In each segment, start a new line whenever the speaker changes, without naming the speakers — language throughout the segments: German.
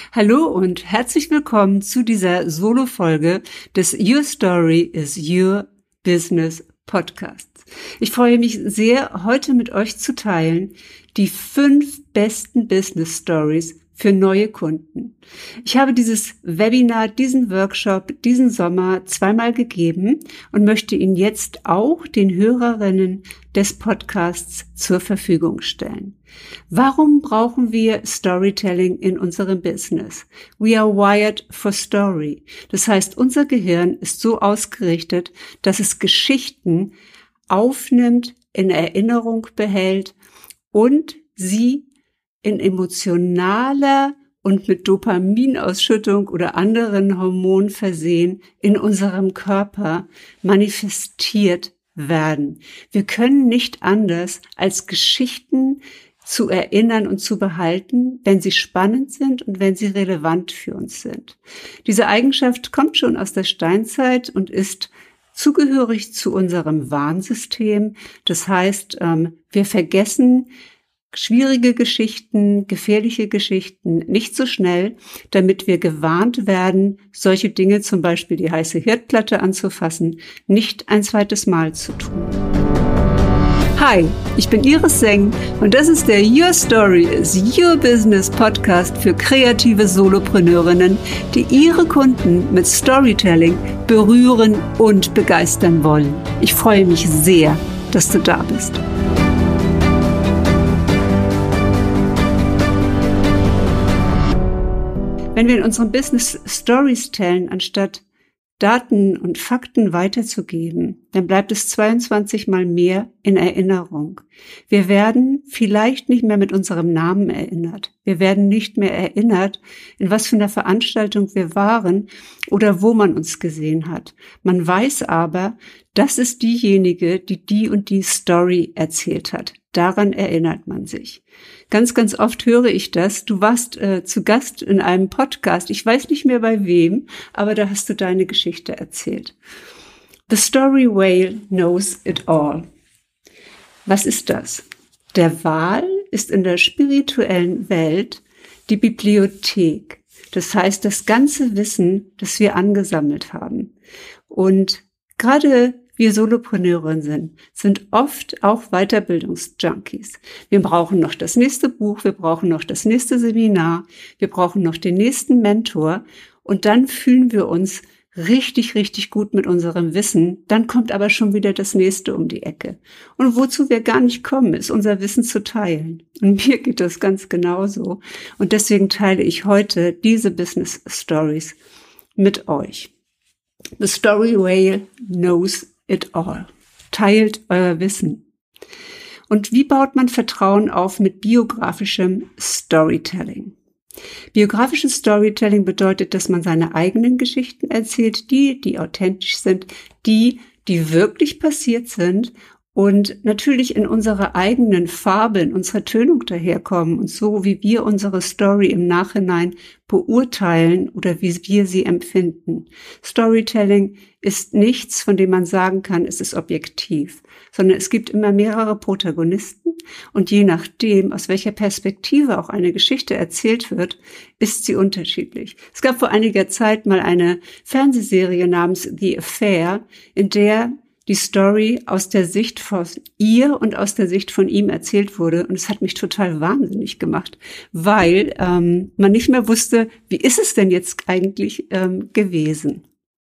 Hallo und herzlich willkommen zu dieser Solo-Folge des Your Story is Your Business Podcasts. Ich freue mich sehr, heute mit euch zu teilen die 5 besten Business Stories für neue Kunden. Ich habe dieses Webinar, diesen Workshop, diesen Sommer 2-mal gegeben und möchte ihn jetzt auch den Hörerinnen des Podcasts zur Verfügung stellen. Warum brauchen wir Storytelling in unserem Business? We are wired for story. Das heißt, unser Gehirn ist so ausgerichtet, dass es Geschichten aufnimmt, in Erinnerung behält und sie in emotionaler und mit Dopaminausschüttung oder anderen Hormonen versehen in unserem Körper manifestiert werden. Wir können nicht anders, als Geschichten zu erinnern und zu behalten, wenn sie spannend sind und wenn sie relevant für uns sind. Diese Eigenschaft kommt schon aus der Steinzeit und ist zugehörig zu unserem Warnsystem. Das heißt, wir vergessen schwierige Geschichten, gefährliche Geschichten nicht so schnell, damit wir gewarnt werden, solche Dinge, zum Beispiel die heiße Herdplatte anzufassen, nicht ein zweites Mal zu tun. Hi, ich bin Iris Seng und das ist der Your Story is Your Business Podcast für kreative Solopreneurinnen, die ihre Kunden mit Storytelling berühren und begeistern wollen. Ich freue mich sehr, dass du da bist. Wenn wir in unserem Business Stories tellen, anstatt Daten und Fakten weiterzugeben, dann bleibt es 22 Mal mehr in Erinnerung. Wir werden vielleicht nicht mehr mit unserem Namen erinnert. Wir werden nicht mehr erinnert, in was für einer Veranstaltung wir waren oder wo man uns gesehen hat. Man weiß aber, das ist diejenige, die die und die Story erzählt hat. Daran erinnert man sich. Ganz, ganz oft höre ich das. Du warst zu Gast in einem Podcast. Ich weiß nicht mehr bei wem, aber da hast du deine Geschichte erzählt. The Story Whale knows it all. Was ist das? Der Wal ist in der spirituellen Welt die Bibliothek. Das heißt, das ganze Wissen, das wir angesammelt haben. Und gerade wir Solopreneurinnen sind oft auch Weiterbildungsjunkies. Wir brauchen noch das nächste Buch, wir brauchen noch das nächste Seminar, wir brauchen noch den nächsten Mentor und dann fühlen wir uns richtig, richtig gut mit unserem Wissen. Dann kommt aber schon wieder das nächste um die Ecke. Und wozu wir gar nicht kommen, ist unser Wissen zu teilen. Und mir geht das ganz genauso. Und deswegen teile ich heute diese Business Stories mit euch. The Story Whale knows it all. Teilt euer Wissen. Und wie baut man Vertrauen auf mit biografischem Storytelling? Biografisches Storytelling bedeutet, dass man seine eigenen Geschichten erzählt, die authentisch sind, die wirklich passiert sind und natürlich in unserer eigenen Farbe, in unserer Tönung daherkommen und so, wie wir unsere Story im Nachhinein beurteilen oder wie wir sie empfinden. Storytelling ist nichts, von dem man sagen kann, es ist objektiv, sondern es gibt immer mehrere Protagonisten und je nachdem, aus welcher Perspektive auch eine Geschichte erzählt wird, ist sie unterschiedlich. Es gab vor einiger Zeit mal eine Fernsehserie namens The Affair, in der die Story aus der Sicht von ihr und aus der Sicht von ihm erzählt wurde. Und es hat mich total wahnsinnig gemacht, weil man nicht mehr wusste, wie ist es denn jetzt eigentlich gewesen.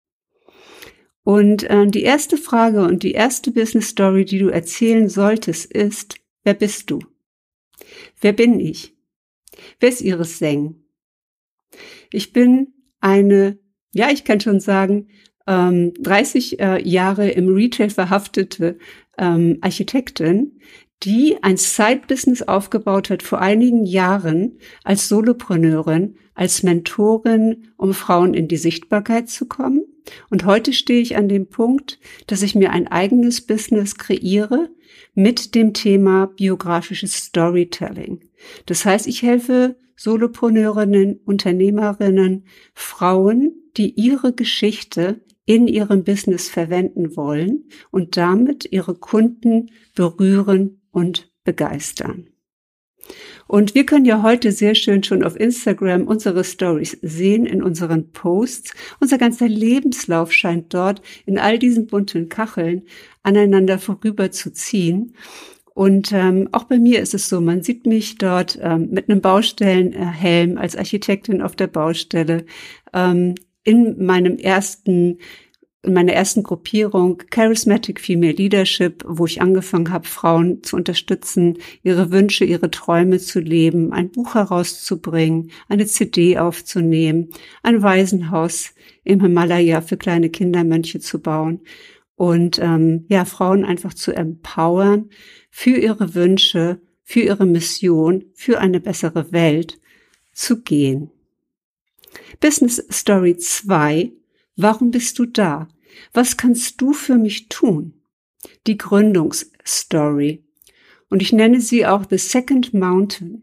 Und die erste Frage und die erste Business Story, die du erzählen solltest, ist, wer bist du? Wer bin ich? Wer ist Iris Seng? Ich bin ich kann schon sagen, 30 Jahre im Retail verhaftete Architektin, die ein Side-Business aufgebaut hat vor einigen Jahren als Solopreneurin, als Mentorin, um Frauen in die Sichtbarkeit zu kommen. Und heute stehe ich an dem Punkt, dass ich mir ein eigenes Business kreiere mit dem Thema biografisches Storytelling. Das heißt, ich helfe Solopreneurinnen, Unternehmerinnen, Frauen, die ihre Geschichte in ihrem Business verwenden wollen und damit ihre Kunden berühren und begeistern. Und wir können ja heute sehr schön schon auf Instagram unsere Stories sehen in unseren Posts. Unser ganzer Lebenslauf scheint dort in all diesen bunten Kacheln aneinander vorüber zu ziehen. Und auch bei mir ist es so, man sieht mich dort mit einem Baustellenhelm als Architektin auf der Baustelle, in meiner ersten Gruppierung Charismatic Female Leadership, wo ich angefangen habe, Frauen zu unterstützen, ihre Wünsche, ihre Träume zu leben, ein Buch herauszubringen, eine CD aufzunehmen, ein Waisenhaus im Himalaya für kleine Kindermönche zu bauen und Frauen einfach zu empowern, für ihre Wünsche, für ihre Mission, für eine bessere Welt zu gehen. Business Story 2. Warum bist du da? Was kannst du für mich tun? Die Gründungsstory. Und ich nenne sie auch The Second Mountain.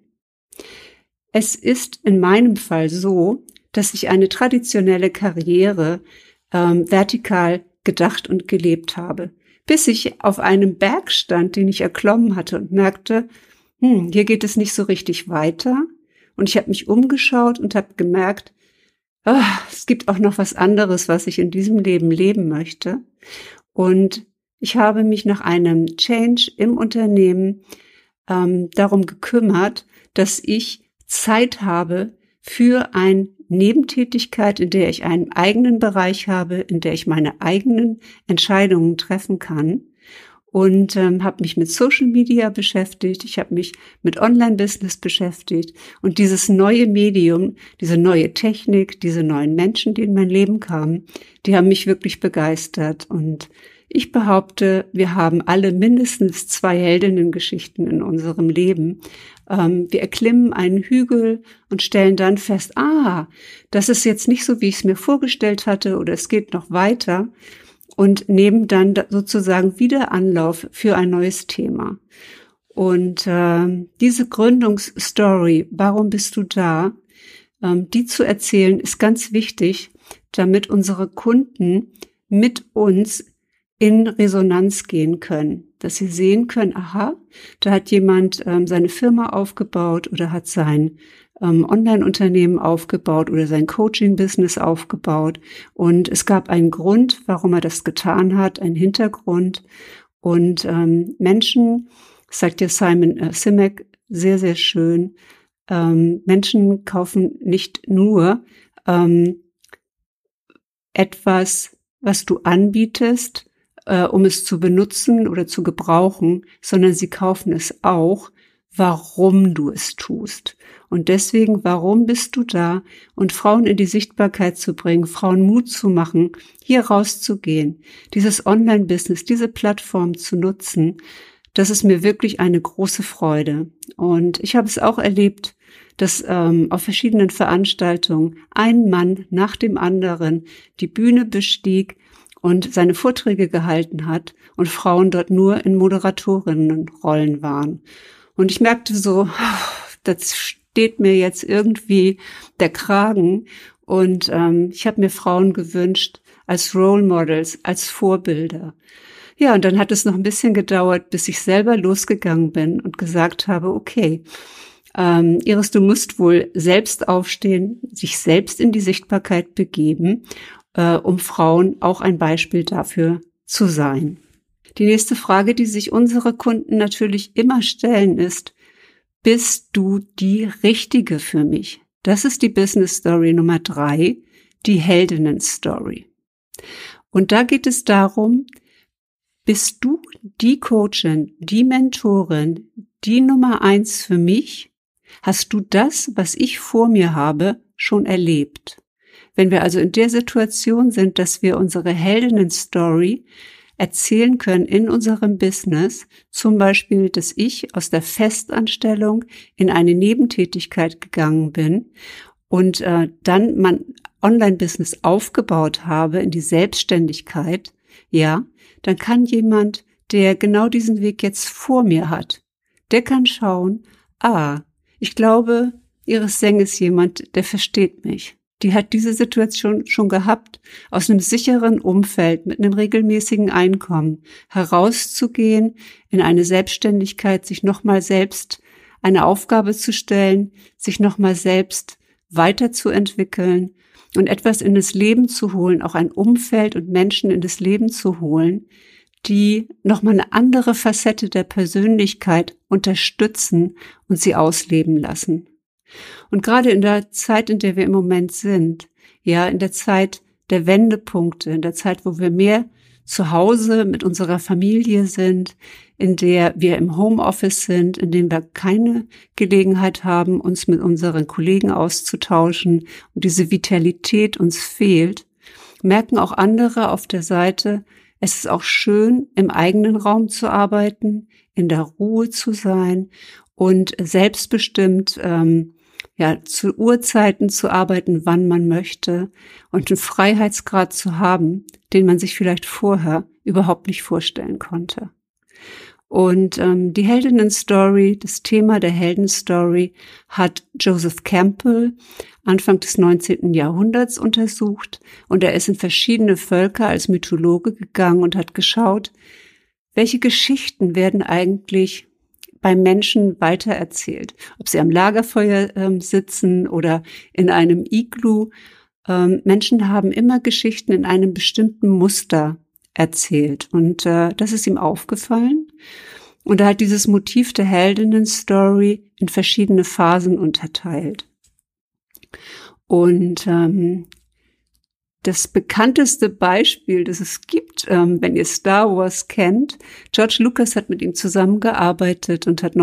Es ist in meinem Fall so, dass ich eine traditionelle Karriere vertikal gedacht und gelebt habe, bis ich auf einem Berg stand, den ich erklommen hatte und merkte, hier geht es nicht so richtig weiter. Und ich habe mich umgeschaut und habe gemerkt, es gibt auch noch was anderes, was ich in diesem Leben leben möchte. Und ich habe mich nach einem Change im Unternehmen darum gekümmert, dass ich Zeit habe für eine Nebentätigkeit, in der ich einen eigenen Bereich habe, in der ich meine eigenen Entscheidungen treffen kann. Und habe mich mit Social Media beschäftigt, ich habe mich mit Online-Business beschäftigt und dieses neue Medium, diese neue Technik, diese neuen Menschen, die in mein Leben kamen, die haben mich wirklich begeistert. Und ich behaupte, wir haben alle mindestens 2 Heldinnengeschichten in unserem Leben. Wir erklimmen einen Hügel und stellen dann fest, das ist jetzt nicht so, wie ich es mir vorgestellt hatte oder es geht noch weiter. Und nehmen dann sozusagen wieder Anlauf für ein neues Thema. Und diese Gründungsstory, warum bist du da, die zu erzählen, ist ganz wichtig, damit unsere Kunden mit uns in Resonanz gehen können, dass sie sehen können, da hat jemand seine Firma aufgebaut oder hat sein Online-Unternehmen aufgebaut oder sein Coaching-Business aufgebaut. Und es gab einen Grund, warum er das getan hat, einen Hintergrund. Und Menschen, sagt ja Simon Sinek sehr, sehr schön, Menschen kaufen nicht nur etwas, was du anbietest, um es zu benutzen oder zu gebrauchen, sondern sie kaufen es auch, warum du es tust. Und deswegen, warum bist du da? Und Frauen in die Sichtbarkeit zu bringen, Frauen Mut zu machen, hier rauszugehen, dieses Online-Business, diese Plattform zu nutzen, das ist mir wirklich eine große Freude. Und ich habe es auch erlebt, dass auf verschiedenen Veranstaltungen ein Mann nach dem anderen die Bühne bestieg und seine Vorträge gehalten hat und Frauen dort nur in Moderatorinnenrollen waren. Und ich merkte so, das steht mir jetzt irgendwie der Kragen. Und ich habe mir Frauen gewünscht als Role Models, als Vorbilder. Ja, und dann hat es noch ein bisschen gedauert, bis ich selber losgegangen bin und gesagt habe, okay, Iris, du musst wohl selbst aufstehen, sich selbst in die Sichtbarkeit begeben, um Frauen auch ein Beispiel dafür zu sein. Die nächste Frage, die sich unsere Kunden natürlich immer stellen, ist, bist du die Richtige für mich? Das ist die Business Story Nummer 3, die Heldinnen-Story. Und da geht es darum, bist du die Coachin, die Mentorin, die Nummer 1 für mich? Hast du das, was ich vor mir habe, schon erlebt? Wenn wir also in der Situation sind, dass wir unsere Heldinnen-Story erzählen können in unserem Business, zum Beispiel, dass ich aus der Festanstellung in eine Nebentätigkeit gegangen bin und dann mein Online-Business aufgebaut habe in die Selbstständigkeit, ja, dann kann jemand, der genau diesen Weg jetzt vor mir hat, der kann schauen, ich glaube, Iris Seng ist jemand, der versteht mich. Die hat diese Situation schon gehabt, aus einem sicheren Umfeld mit einem regelmäßigen Einkommen herauszugehen, in eine Selbstständigkeit, sich nochmal selbst eine Aufgabe zu stellen, sich nochmal selbst weiterzuentwickeln und etwas in das Leben zu holen, auch ein Umfeld und Menschen in das Leben zu holen, die nochmal eine andere Facette der Persönlichkeit unterstützen und sie ausleben lassen. Und gerade in der Zeit, in der wir im Moment sind, ja, in der Zeit der Wendepunkte, in der Zeit, wo wir mehr zu Hause mit unserer Familie sind, in der wir im Homeoffice sind, in dem wir keine Gelegenheit haben, uns mit unseren Kollegen auszutauschen und diese Vitalität uns fehlt, merken auch andere auf der Seite, es ist auch schön, im eigenen Raum zu arbeiten, in der Ruhe zu sein und selbstbestimmt zu Uhrzeiten zu arbeiten, wann man möchte und einen Freiheitsgrad zu haben, den man sich vielleicht vorher überhaupt nicht vorstellen konnte. Und die Heldinnen-Story, das Thema der Heldenstory hat Joseph Campbell Anfang des 19. Jahrhunderts untersucht und er ist in verschiedene Völker als Mythologe gegangen und hat geschaut, welche Geschichten werden eigentlich bei Menschen weitererzählt, ob sie am Lagerfeuer sitzen oder in einem Iglu. Menschen haben immer Geschichten in einem bestimmten Muster erzählt und das ist ihm aufgefallen und er hat dieses Motiv der Heldinnen-Story in verschiedene Phasen unterteilt. Und das bekannteste Beispiel, das es gibt, wenn ihr Star Wars kennt, George Lucas hat mit ihm zusammengearbeitet und hat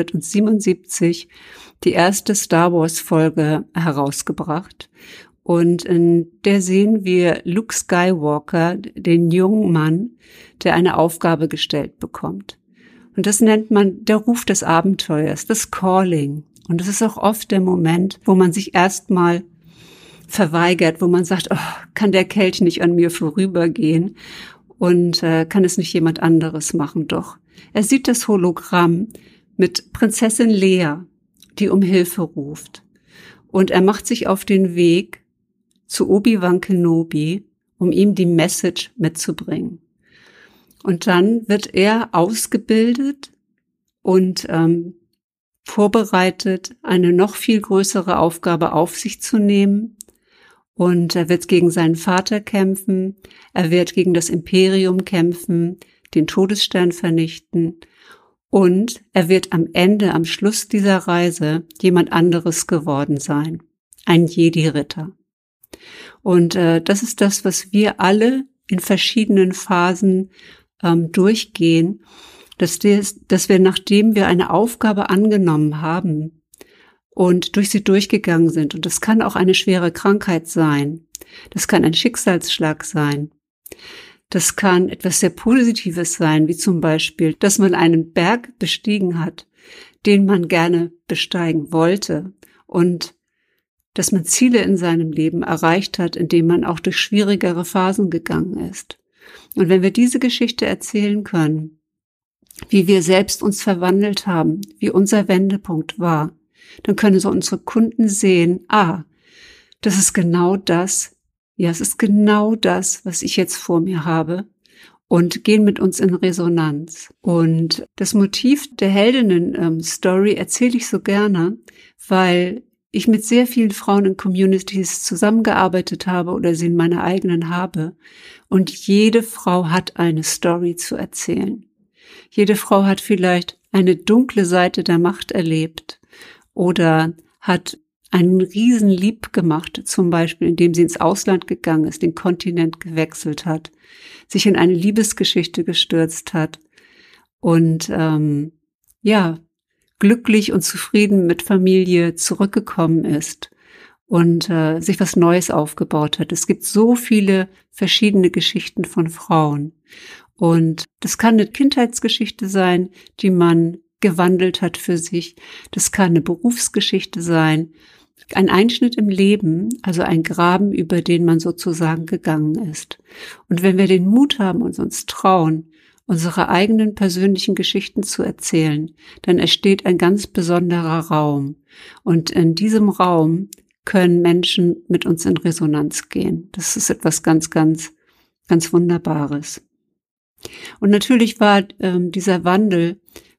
1977 die erste Star Wars Folge herausgebracht. Und in der sehen wir Luke Skywalker, den jungen Mann, der eine Aufgabe gestellt bekommt. Und das nennt man der Ruf des Abenteuers, das Calling. Und das ist auch oft der Moment, wo man sich erstmal verweigert, wo man sagt, oh, kann der Kelch nicht an mir vorübergehen und kann es nicht jemand anderes machen? Doch er sieht das Hologramm mit Prinzessin Leia, die um Hilfe ruft. Und er macht sich auf den Weg zu Obi-Wan Kenobi, um ihm die Message mitzubringen. Und dann wird er ausgebildet und vorbereitet, eine noch viel größere Aufgabe auf sich zu nehmen. Und er wird gegen seinen Vater kämpfen, er wird gegen das Imperium kämpfen, den Todesstern vernichten und er wird am Ende, am Schluss dieser Reise jemand anderes geworden sein, ein Jedi-Ritter. Und das ist das, was wir alle in verschiedenen Phasen durchgehen, dass wir, nachdem wir eine Aufgabe angenommen haben, und durch sie durchgegangen sind. Und das kann auch eine schwere Krankheit sein. Das kann ein Schicksalsschlag sein. Das kann etwas sehr Positives sein, wie zum Beispiel, dass man einen Berg bestiegen hat, den man gerne besteigen wollte und dass man Ziele in seinem Leben erreicht hat, indem man auch durch schwierigere Phasen gegangen ist. Und wenn wir diese Geschichte erzählen können, wie wir selbst uns verwandelt haben, wie unser Wendepunkt war, dann können so unsere Kunden sehen, das ist genau das, es ist genau das, was ich jetzt vor mir habe und gehen mit uns in Resonanz. Und das Motiv der Heldinnen-Story erzähle ich so gerne, weil ich mit sehr vielen Frauen in Communities zusammengearbeitet habe oder sie in meiner eigenen habe. Und jede Frau hat eine Story zu erzählen. Jede Frau hat vielleicht eine dunkle Seite der Macht erlebt oder hat einen Riesenlieb gemacht, zum Beispiel indem sie ins Ausland gegangen ist, den Kontinent gewechselt hat, sich in eine Liebesgeschichte gestürzt hat und glücklich und zufrieden mit Familie zurückgekommen ist und sich was Neues aufgebaut hat. Es gibt so viele verschiedene Geschichten von Frauen und das kann eine Kindheitsgeschichte sein, die man gewandelt hat für sich. Das kann eine Berufsgeschichte sein, ein Einschnitt im Leben, also ein Graben, über den man sozusagen gegangen ist. Und wenn wir den Mut haben und uns trauen, unsere eigenen persönlichen Geschichten zu erzählen, dann entsteht ein ganz besonderer Raum. Und in diesem Raum können Menschen mit uns in Resonanz gehen. Das ist etwas ganz, ganz, ganz Wunderbares. Und natürlich war dieser Wandel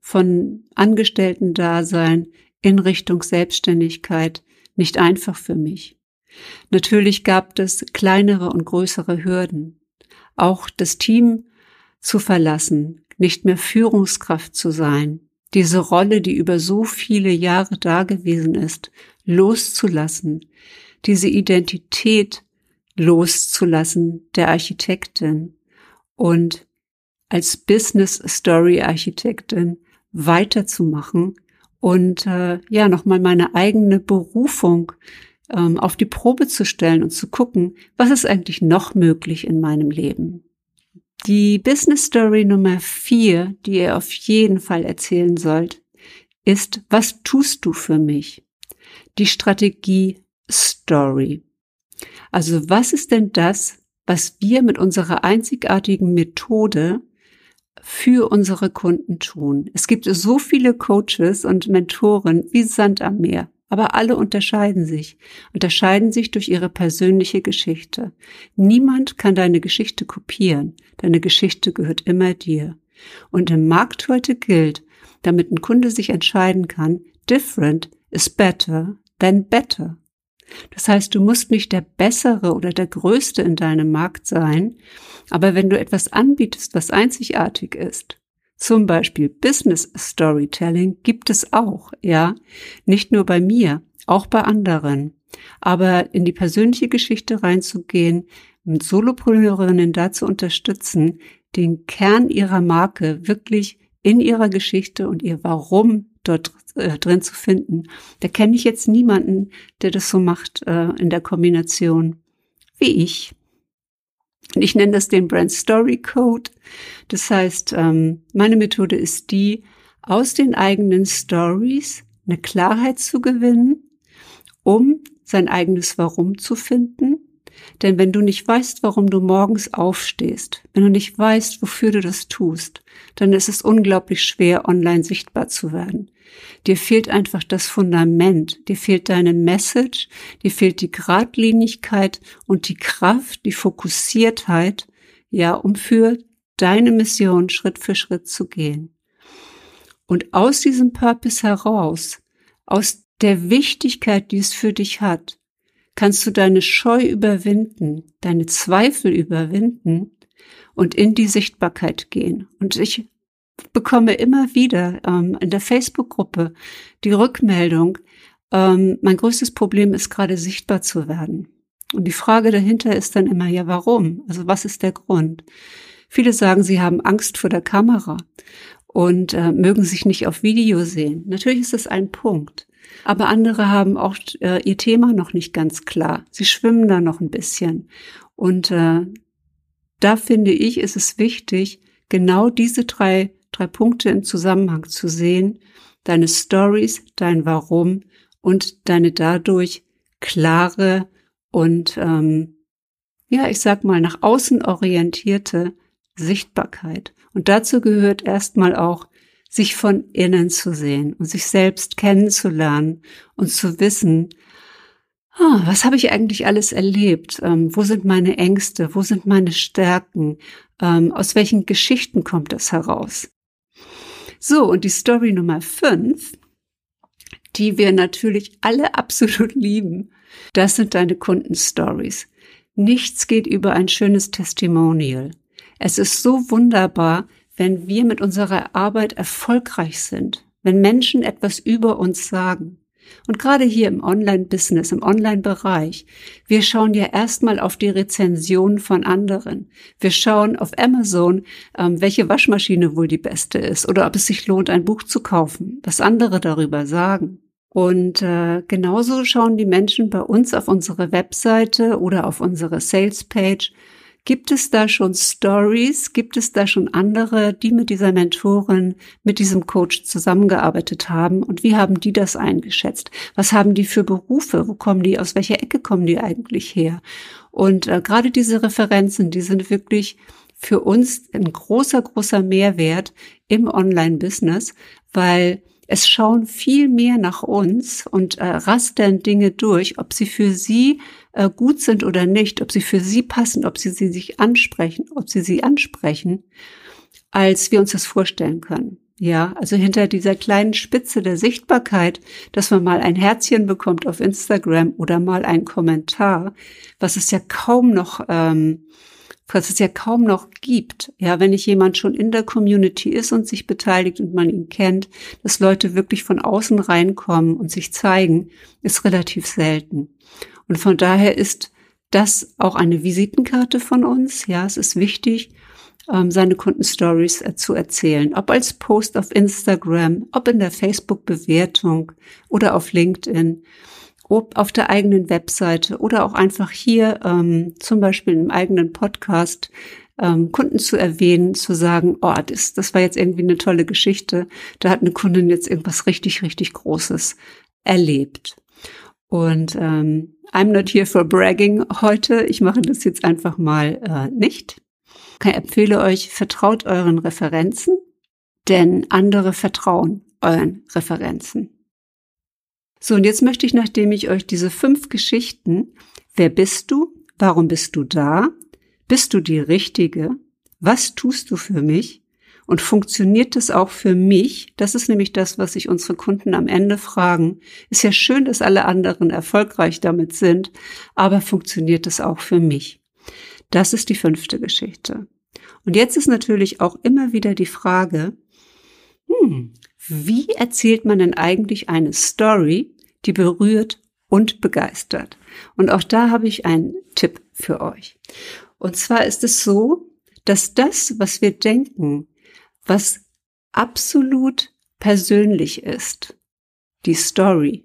von Angestellten-Dasein in Richtung Selbstständigkeit nicht einfach für mich. Natürlich gab es kleinere und größere Hürden. Auch das Team zu verlassen, nicht mehr Führungskraft zu sein, diese Rolle, die über so viele Jahre da gewesen ist, loszulassen, diese Identität loszulassen der Architektin und als Business Story Architektin weiterzumachen und nochmal meine eigene Berufung auf die Probe zu stellen und zu gucken, was ist eigentlich noch möglich in meinem Leben. Die Business Story Nummer 4, die ihr auf jeden Fall erzählen sollt, ist, was tust du für mich? Die Strategie Story. Also was ist denn das, was wir mit unserer einzigartigen Methode für unsere Kunden tun? Es gibt so viele Coaches und Mentoren wie Sand am Meer, aber alle unterscheiden sich durch ihre persönliche Geschichte. Niemand kann deine Geschichte kopieren. Deine Geschichte gehört immer dir. Und im Markt heute gilt, damit ein Kunde sich entscheiden kann, different is better than better. Das heißt, du musst nicht der Bessere oder der Größte in deinem Markt sein, aber wenn du etwas anbietest, was einzigartig ist, zum Beispiel Business Storytelling gibt es auch, ja, nicht nur bei mir, auch bei anderen. Aber in die persönliche Geschichte reinzugehen, mit Solopreneurinnen da zu unterstützen, den Kern ihrer Marke wirklich in ihrer Geschichte und ihr Warum dort drin zu finden. Da kenne ich jetzt niemanden, der das so macht in der Kombination wie ich. Und ich nenne das den Brand Story Code. Das heißt, meine Methode ist die, aus den eigenen Stories eine Klarheit zu gewinnen, um sein eigenes Warum zu finden. Denn wenn du nicht weißt, warum du morgens aufstehst, wenn du nicht weißt, wofür du das tust, dann ist es unglaublich schwer, online sichtbar zu werden. Dir fehlt einfach das Fundament, dir fehlt deine Message, dir fehlt die Geradlinigkeit und die Kraft, die Fokussiertheit, ja, um für deine Mission Schritt für Schritt zu gehen. Und aus diesem Purpose heraus, aus der Wichtigkeit, die es für dich hat, kannst du deine Scheu überwinden, deine Zweifel überwinden und in die Sichtbarkeit gehen. Und ich bekomme immer wieder in der Facebook-Gruppe die Rückmeldung, mein größtes Problem ist gerade sichtbar zu werden. Und die Frage dahinter ist dann immer, ja, warum? Also was ist der Grund? Viele sagen, sie haben Angst vor der Kamera und mögen sich nicht auf Video sehen. Natürlich ist das ein Punkt. Aber andere haben auch ihr Thema noch nicht ganz klar. Sie schwimmen da noch ein bisschen. Und da finde ich, ist es wichtig, genau diese drei Punkte im Zusammenhang zu sehen. Deine Stories, dein Warum und deine dadurch klare und ich sag mal nach außen orientierte Sichtbarkeit. Und dazu gehört erstmal auch, sich von innen zu sehen und sich selbst kennenzulernen und zu wissen, was habe ich eigentlich alles erlebt? Wo sind meine Ängste? Wo sind meine Stärken? Aus welchen Geschichten kommt das heraus? So, und die Story Nummer 5, die wir natürlich alle absolut lieben, das sind deine Kundenstories. Nichts geht über ein schönes Testimonial. Es ist so wunderbar, wenn wir mit unserer Arbeit erfolgreich sind, wenn Menschen etwas über uns sagen. Und gerade hier im Online-Business, im Online-Bereich, wir schauen ja erstmal auf die Rezensionen von anderen. Wir schauen auf Amazon, welche Waschmaschine wohl die beste ist oder ob es sich lohnt, ein Buch zu kaufen, was andere darüber sagen. Und genauso schauen die Menschen bei uns auf unsere Webseite oder auf unsere Sales-Page. Gibt es da schon Stories? Gibt es da schon andere, die mit dieser Mentorin, mit diesem Coach zusammengearbeitet haben? Und wie haben die das eingeschätzt? Was haben die für Berufe? Wo kommen die? Aus welcher Ecke kommen die eigentlich her? Und gerade diese Referenzen, die sind wirklich für uns ein großer, großer Mehrwert im Online-Business, weil es schauen viel mehr nach uns und rastern Dinge durch, ob sie für sie gut sind oder nicht, ob sie für sie passen, ob sie sich ansprechen, ob sie ansprechen, als wir uns das vorstellen können. Ja, also hinter dieser kleinen Spitze der Sichtbarkeit, dass man mal ein Herzchen bekommt auf Instagram oder mal einen Kommentar, was es ja kaum noch gibt. Ja, wenn nicht jemand schon in der Community ist und sich beteiligt und man ihn kennt, dass Leute wirklich von außen reinkommen und sich zeigen, ist relativ selten. Und von daher ist das auch eine Visitenkarte von uns. Ja, es ist wichtig, seine Kundenstories zu erzählen. Ob als Post auf Instagram, ob in der Facebook-Bewertung oder auf LinkedIn, ob auf der eigenen Webseite oder auch einfach hier zum Beispiel im eigenen Podcast Kunden zu erwähnen, zu sagen, oh, das war jetzt irgendwie eine tolle Geschichte. Da hat eine Kundin jetzt irgendwas richtig, richtig Großes erlebt. Und I'm not here for bragging heute. Ich mache das jetzt einfach mal nicht. Ich empfehle euch, vertraut euren Referenzen, denn andere vertrauen euren Referenzen. So, und jetzt möchte ich, nachdem ich euch diese 5 Geschichten, wer bist du, warum bist du da, bist du die Richtige, was tust du für mich und funktioniert das auch für mich, das ist nämlich das, was sich unsere Kunden am Ende fragen, ist ja schön, dass alle anderen erfolgreich damit sind, aber funktioniert das auch für mich? Das ist die 5. Geschichte. Und jetzt ist natürlich auch immer wieder die Frage, wie erzählt man denn eigentlich eine Story, die berührt und begeistert? Und auch da habe ich einen Tipp für euch. Und zwar ist es so, dass das, was wir denken, was absolut persönlich ist, die Story,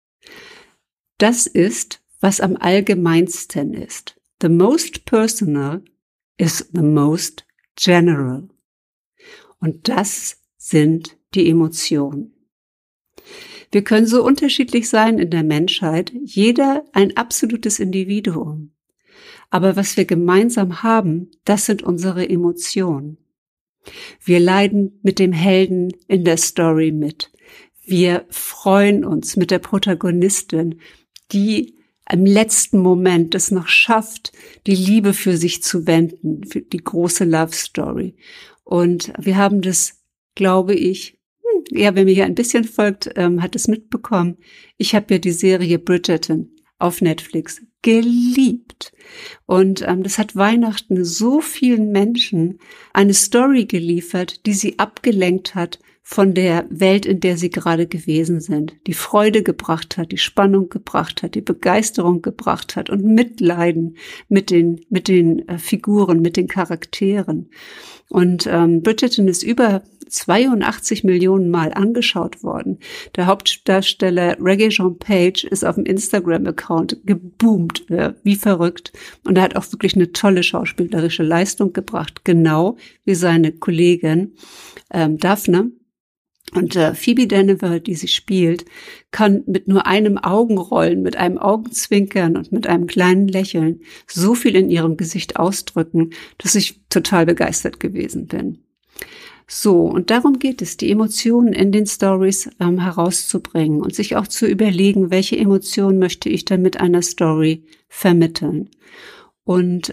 das ist, was am allgemeinsten ist. The most personal is the most general. Und das sind die Emotionen. Wir können so unterschiedlich sein in der Menschheit, jeder ein absolutes Individuum. Aber was wir gemeinsam haben, das sind unsere Emotionen. Wir leiden mit dem Helden in der Story mit. Wir freuen uns mit der Protagonistin, die im letzten Moment es noch schafft, die Liebe für sich zu wenden, für die große Love Story. Und wir haben das, glaube ich, wer mir hier ein bisschen folgt, hat es mitbekommen. Ich habe ja die Serie Bridgerton auf Netflix geliebt. Und das hat Weihnachten so vielen Menschen eine Story geliefert, die sie abgelenkt hat von der Welt, in der sie gerade gewesen sind, die Freude gebracht hat, die Spannung gebracht hat, die Begeisterung gebracht hat und Mitleiden mit den Figuren, mit den Charakteren. Und Bridgerton ist über 82 Millionen Mal angeschaut worden. Der Hauptdarsteller Regé-Jean Page ist auf dem Instagram-Account geboomt, wie verrückt. Und er hat auch wirklich eine tolle schauspielerische Leistung gebracht, genau wie seine Kollegin Daphne. Und Phoebe Dynevor, die sie spielt, kann mit nur einem Augenrollen, mit einem Augenzwinkern und mit einem kleinen Lächeln so viel in ihrem Gesicht ausdrücken, dass ich total begeistert gewesen bin. So, und darum geht es, die Emotionen in den Stories herauszubringen und sich auch zu überlegen, welche Emotionen möchte ich dann mit einer Story vermitteln. Und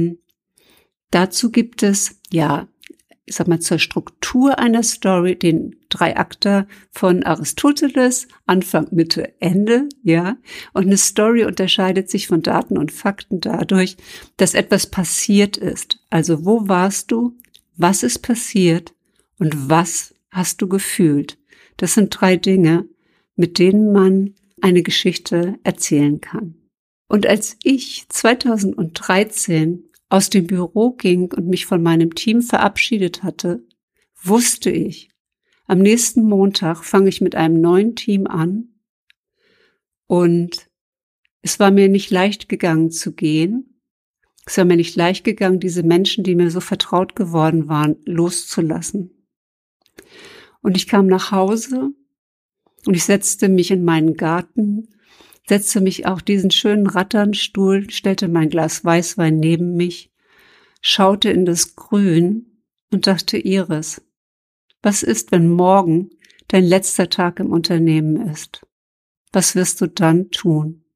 dazu gibt es, ich sag mal, zur Struktur einer Story den 3-Akter von Aristoteles, Anfang, Mitte, Ende, ja. Und eine Story unterscheidet sich von Daten und Fakten dadurch, dass etwas passiert ist. Also wo warst du? Was ist passiert? Und was hast du gefühlt? Das sind 3 Dinge, mit denen man eine Geschichte erzählen kann. Und als ich 2013 aus dem Büro ging und mich von meinem Team verabschiedet hatte, wusste ich, am nächsten Montag fange ich mit einem neuen Team an und es war mir nicht leicht gegangen zu gehen. Es war mir nicht leicht gegangen, diese Menschen, die mir so vertraut geworden waren, loszulassen. Und ich kam nach Hause und ich setzte mich in meinen Garten, setzte mich auf diesen schönen Ratternstuhl, stellte mein Glas Weißwein neben mich, schaute in das Grün und dachte, Iris, was ist, wenn morgen dein letzter Tag im Unternehmen ist? Was wirst du dann tun?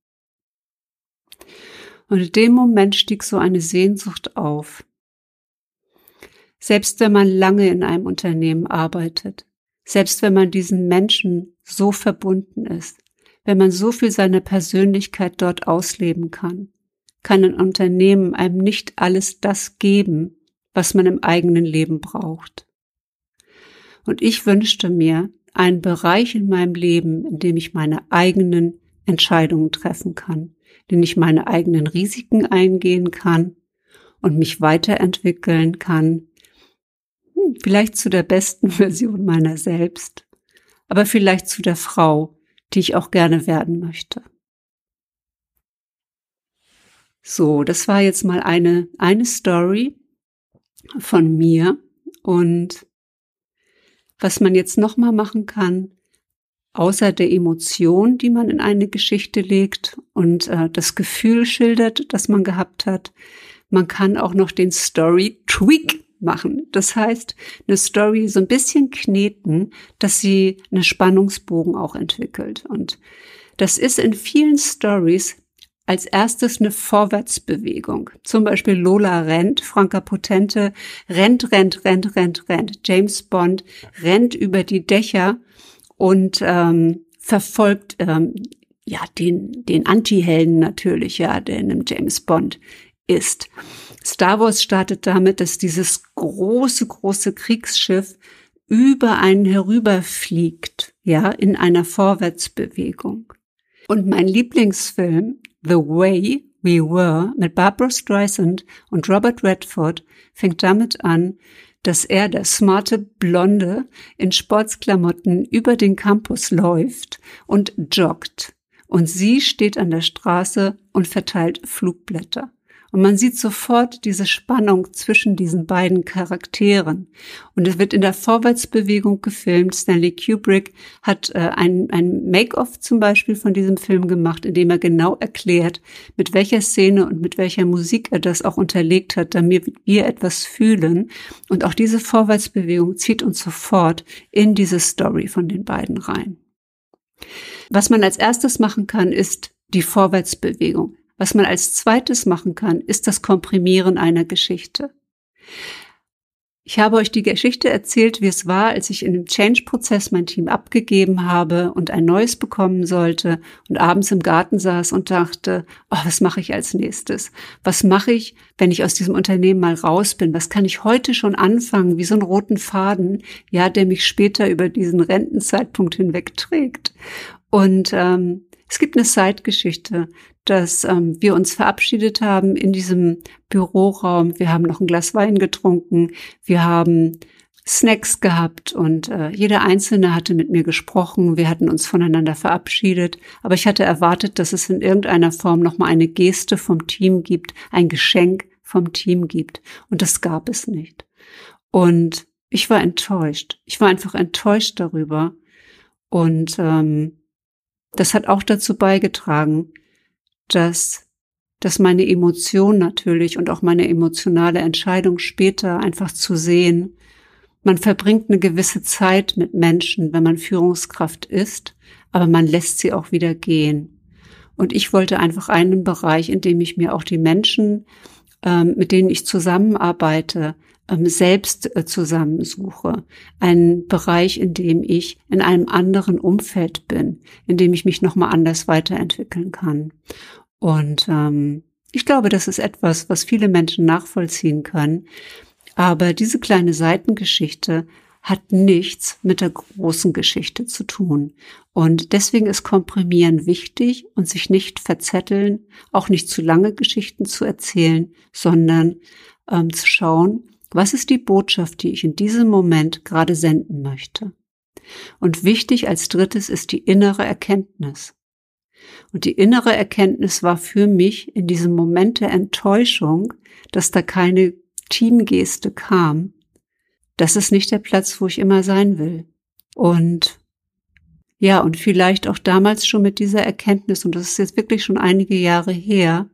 Und in dem Moment stieg so eine Sehnsucht auf. Selbst wenn man lange in einem Unternehmen arbeitet, selbst wenn man diesen Menschen so verbunden ist, wenn man so viel seiner Persönlichkeit dort ausleben kann, kann ein Unternehmen einem nicht alles das geben, was man im eigenen Leben braucht. Und ich wünschte mir einen Bereich in meinem Leben, in dem ich meine eigenen Entscheidungen treffen kann, in dem ich meine eigenen Risiken eingehen kann und mich weiterentwickeln kann, vielleicht zu der besten Version meiner selbst, aber vielleicht zu der Frau, die ich auch gerne werden möchte. So, das war jetzt mal eine Story von mir. Und was man jetzt nochmal machen kann, außer der Emotion, die man in eine Geschichte legt und das Gefühl schildert, das man gehabt hat, man kann auch noch den Story-Tweak machen. Das heißt, eine Story so ein bisschen kneten, dass sie einen Spannungsbogen auch entwickelt. Und das ist in vielen Stories als erstes eine Vorwärtsbewegung. Zum Beispiel Lola rennt, Franka Potente rennt. James Bond rennt über die Dächer und verfolgt den Anti-Helden natürlich, ja, der in einem James Bond ist. Star Wars startet damit, dass dieses große Kriegsschiff über einen herüberfliegt, ja, in einer Vorwärtsbewegung. Und mein Lieblingsfilm, The Way We Were, mit Barbra Streisand und Robert Redford, fängt damit an, dass er, der smarte Blonde, in Sportsklamotten über den Campus läuft und joggt. Und sie steht an der Straße und verteilt Flugblätter. Und man sieht sofort diese Spannung zwischen diesen beiden Charakteren. Und es wird in der Vorwärtsbewegung gefilmt. Stanley Kubrick hat ein Make-off zum Beispiel von diesem Film gemacht, in dem er genau erklärt, mit welcher Szene und mit welcher Musik er das auch unterlegt hat, damit wir etwas fühlen. Und auch diese Vorwärtsbewegung zieht uns sofort in diese Story von den beiden rein. Was man als erstes machen kann, ist die Vorwärtsbewegung. Was man als zweites machen kann, ist das Komprimieren einer Geschichte. Ich habe euch die Geschichte erzählt, wie es war, als ich in dem Change-Prozess mein Team abgegeben habe und ein neues bekommen sollte und abends im Garten saß und dachte, was mache ich als nächstes? Was mache ich, wenn ich aus diesem Unternehmen mal raus bin? Was kann ich heute schon anfangen, wie so einen roten Faden, ja, der mich später über diesen Rentenzeitpunkt hinweg trägt? Und es gibt eine Side-Geschichte, dass wir uns verabschiedet haben in diesem Büroraum. Wir haben noch ein Glas Wein getrunken, wir haben Snacks gehabt und jeder Einzelne hatte mit mir gesprochen. Wir hatten uns voneinander verabschiedet, aber ich hatte erwartet, dass es in irgendeiner Form nochmal eine Geste vom Team gibt, ein Geschenk vom Team gibt. Und das gab es nicht. Und ich war enttäuscht. Ich war einfach enttäuscht darüber. Und das hat auch dazu beigetragen, dass meine Emotion natürlich und auch meine emotionale Entscheidung später einfach zu sehen, man verbringt eine gewisse Zeit mit Menschen, wenn man Führungskraft ist, aber man lässt sie auch wieder gehen. Und ich wollte einfach einen Bereich, in dem ich mir auch die Menschen, mit denen ich zusammenarbeite, selbst zusammensuche. Einen Bereich, in dem ich in einem anderen Umfeld bin, in dem ich mich nochmal anders weiterentwickeln kann. Und ich glaube, das ist etwas, was viele Menschen nachvollziehen können. Aber diese kleine Seitengeschichte hat nichts mit der großen Geschichte zu tun. Und deswegen ist Komprimieren wichtig und sich nicht verzetteln, auch nicht zu lange Geschichten zu erzählen, sondern zu schauen, was ist die Botschaft, die ich in diesem Moment gerade senden möchte. Und wichtig als drittes ist die innere Erkenntnis. Und die innere Erkenntnis war für mich in diesem Moment der Enttäuschung, dass da keine Teamgeste kam. Das ist nicht der Platz, wo ich immer sein will. Und ja, und vielleicht auch damals schon mit dieser Erkenntnis, und das ist jetzt wirklich schon einige Jahre her,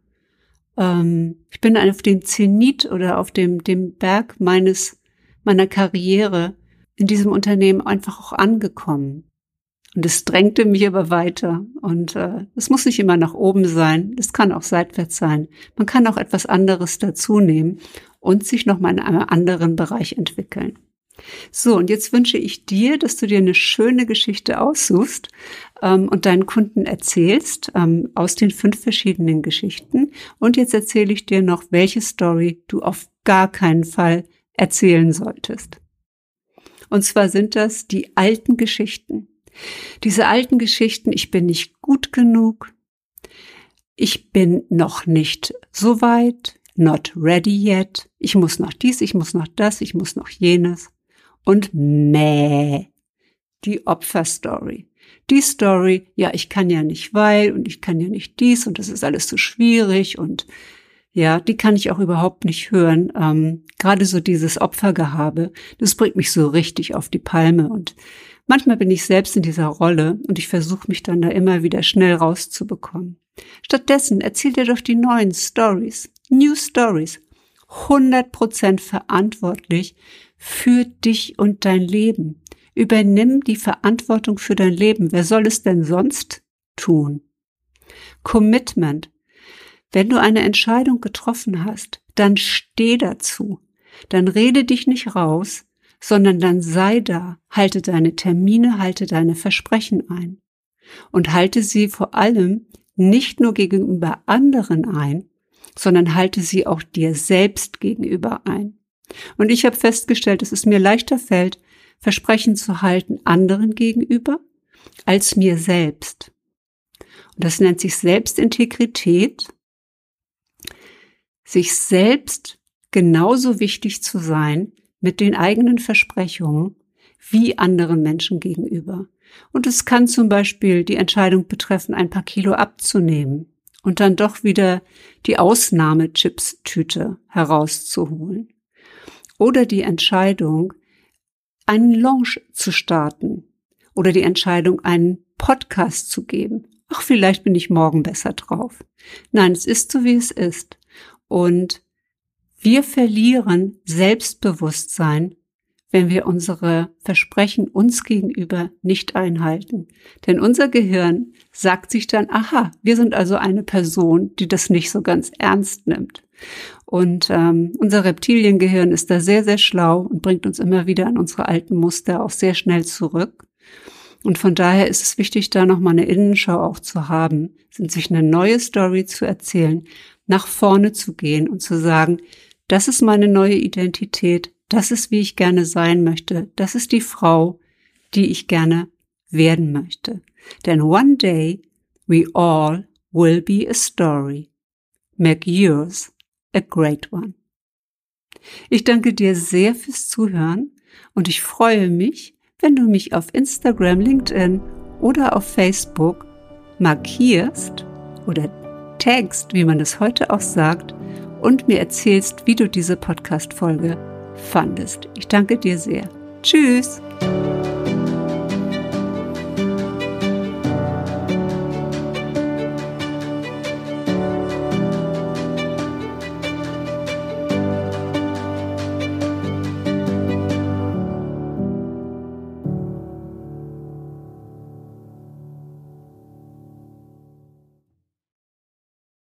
ich bin auf dem Zenit oder auf dem Berg meiner Karriere in diesem Unternehmen einfach auch angekommen. Und es drängte mich aber weiter. Und es muss nicht immer nach oben sein. Es kann auch seitwärts sein. Man kann auch etwas anderes dazu nehmen. und sich nochmal in einem anderen Bereich entwickeln. So, und jetzt wünsche ich dir, dass du dir eine schöne Geschichte aussuchst und deinen Kunden erzählst aus den 5 verschiedenen Geschichten. Und jetzt erzähle ich dir noch, welche Story du auf gar keinen Fall erzählen solltest. Und zwar sind das die alten Geschichten. Diese alten Geschichten, ich bin nicht gut genug, ich bin noch nicht so weit, not ready yet, ich muss noch dies, ich muss noch das, ich muss noch jenes. Und die Opferstory. Die Story, ja, ich kann ja nicht weil und ich kann ja nicht dies und das ist alles so schwierig und ja, die kann ich auch überhaupt nicht hören. Gerade so dieses Opfergehabe, das bringt mich so richtig auf die Palme und manchmal bin ich selbst in dieser Rolle und ich versuche mich dann da immer wieder schnell rauszubekommen. Stattdessen erzähl dir doch die neuen Stories, New Stories, 100% verantwortlich für dich und dein Leben. Übernimm die Verantwortung für dein Leben. Wer soll es denn sonst tun? Commitment. Wenn du eine Entscheidung getroffen hast, dann steh dazu. Dann rede dich nicht raus, sondern dann sei da. Halte deine Termine, halte deine Versprechen ein. Und halte sie vor allem nicht nur gegenüber anderen ein, sondern halte sie auch dir selbst gegenüber ein. Und ich habe festgestellt, dass es mir leichter fällt, Versprechen zu halten anderen gegenüber, als mir selbst. Und das nennt sich Selbstintegrität, sich selbst genauso wichtig zu sein mit den eigenen Versprechungen wie anderen Menschen gegenüber. Und es kann zum Beispiel die Entscheidung betreffen, ein paar Kilo abzunehmen und dann doch wieder die Ausnahme-Chips-Tüte herauszuholen. Oder die Entscheidung, einen Launch zu starten. Oder die Entscheidung, einen Podcast zu geben. Ach, vielleicht bin ich morgen besser drauf. Nein, es ist so, wie es ist. Und wir verlieren Selbstbewusstsein, wenn wir unsere Versprechen uns gegenüber nicht einhalten. Denn unser Gehirn sagt sich dann, aha, wir sind also eine Person, die das nicht so ganz ernst nimmt. Und unser Reptiliengehirn ist da sehr, sehr schlau und bringt uns immer wieder an unsere alten Muster auch sehr schnell zurück. Und von daher ist es wichtig, da nochmal eine Innenschau auch zu haben, sich eine neue Story zu erzählen, nach vorne zu gehen und zu sagen, das ist meine neue Identität, das ist, wie ich gerne sein möchte, das ist die Frau, die ich gerne werden möchte. Denn one day we all will be a story. Make yours a great one. Ich danke dir sehr fürs Zuhören und ich freue mich, wenn du mich auf Instagram, LinkedIn oder auf Facebook markierst oder taggst, wie man es heute auch sagt, und mir erzählst, wie du diese Podcast-Folge fandest. Ich danke dir sehr. Tschüss!